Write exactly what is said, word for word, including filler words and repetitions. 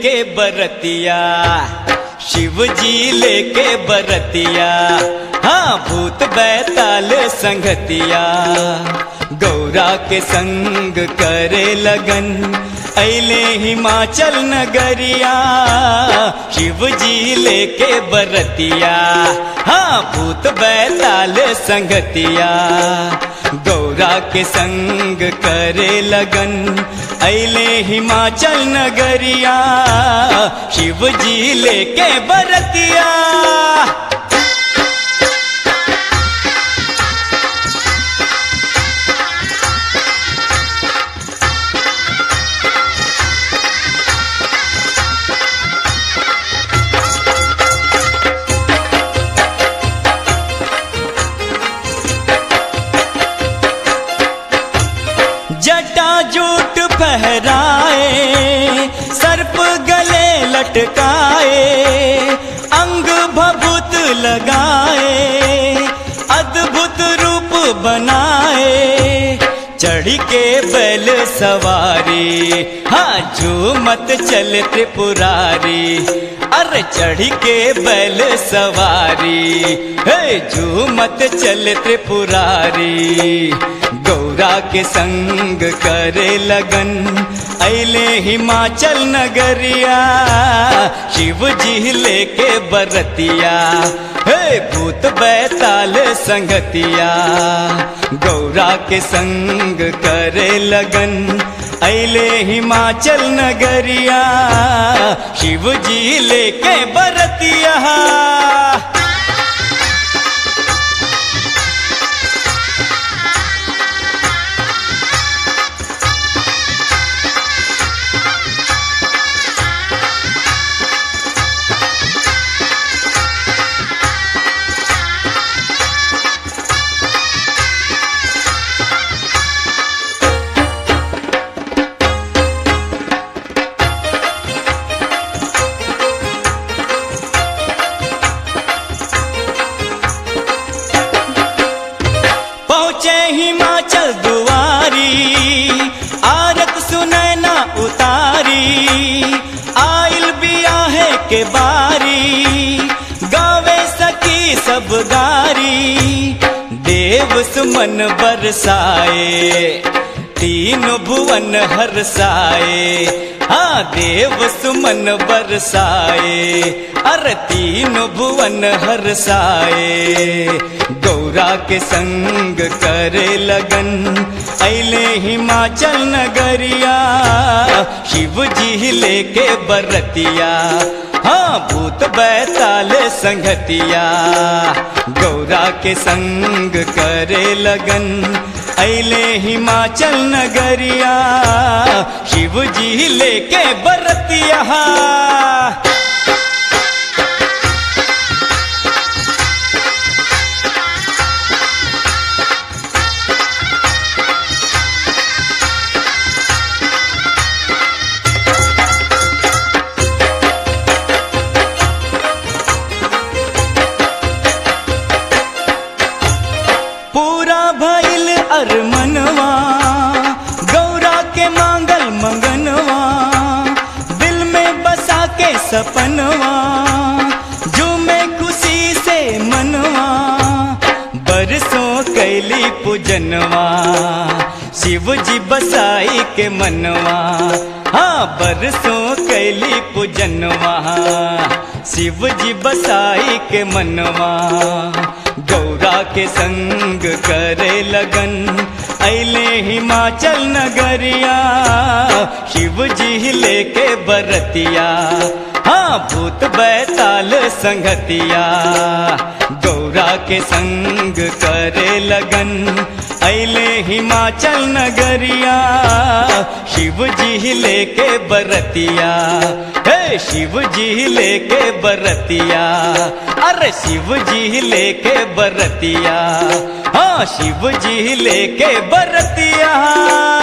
लेके बरतिया, शिव जी लेके बरतिया, हाँ भूत बैताल संगतिया। गौरा के संग करे लगन अइले हिमाचल नगरिया, शिव जी लेके बरतिया, हाँ भूत बैताल संगतिया। गौरा के संग करे लगन अइले हिमाचल नगरिया, शिव जी लेके बरतिया। जटा जूट फहराए, सर्प गले लटकाए, अंग भभूत लगाए, अद्भुत रूप बनाए। चढ़ी के बैल सवारी, हाँ झूमत चले त्रिपुरारी। अरे चढ़ी के बैल सवारी, हे झूमत चले त्रिपुरारी। गौरा के संग करे लगन अइले हिमाचल नगरिया, शिव जी लेके बरतिया, हे भूत बैताल संगतिया। गौरा के संग करे लगन अइले हिमाचल नगरिया, शिव जी लेके बरतिया। हिमाचल दुआरी, आरत सुनैना उतारी, आइल बियाहे के बारी, गावे सकी सब गारी। देव सुमन बरसाए, तीन भुवन हरसाए, हाँ देव सुमन बरसाए, अरे तीन भुवन हरसाए। गौरा के संग करे लगन अइले हिमाचल नगरिया, शिव जी लेके बरतिया, हाँ भूत बैताल संगतिया। गौरा के संग करे लगन अइले हिमाचल नगरिया, शिव जी लेके बरतिया। पूरा भइल अरमनवा, गौरा के मांगल मंगनवा, दिल में बसा के सपनवा, झूमे खुशी से मनवा। बरसों कैली पूजनवा, शिव जी बसाई के मनवा, हाँ बरसों कैली पूजनवा, शिव जी बसाई के मनवा। गौरा के संग करे लगन अइले हिमाचल नगरिया, शिव जी लेके बरतिया, हाँ भूत बैताल संगतिया। गौरा के संग करे लगन अइले हिमाचल नगरिया, शिव जी लेके बरतिया, हे शिव जी लेके बरतिया, अरे शिव जी लेके बरतिया, हाँ शिव जी लेके बरतिया।